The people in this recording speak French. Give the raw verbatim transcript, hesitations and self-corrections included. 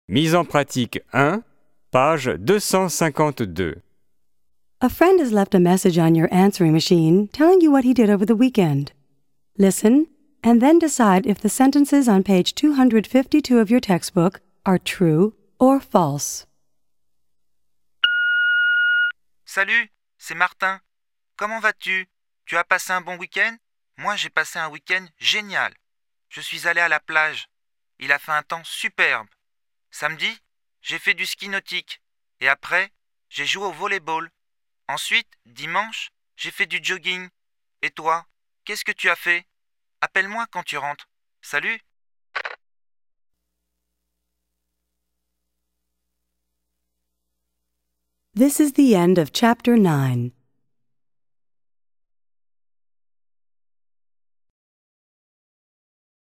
Mise en pratique un, page deux cent cinquante-deux. A friend has left a message on your answering machine telling you what he did over the weekend. Listen, and then decide if the sentences on page two hundred fifty-two of your textbook are true or false. Salut, c'est Martin. Comment vas-tu? Tu as passé un bon week-end? Moi, j'ai passé un week-end génial. Je suis allé à la plage. Il a fait un temps superbe. Samedi, j'ai fait du ski nautique. Et après, j'ai joué au volleyball. Ensuite, dimanche, j'ai fait du jogging. Et toi, qu'est-ce que tu as fait? Appelle-moi quand tu rentres. Salut! This is the end of Chapter nine.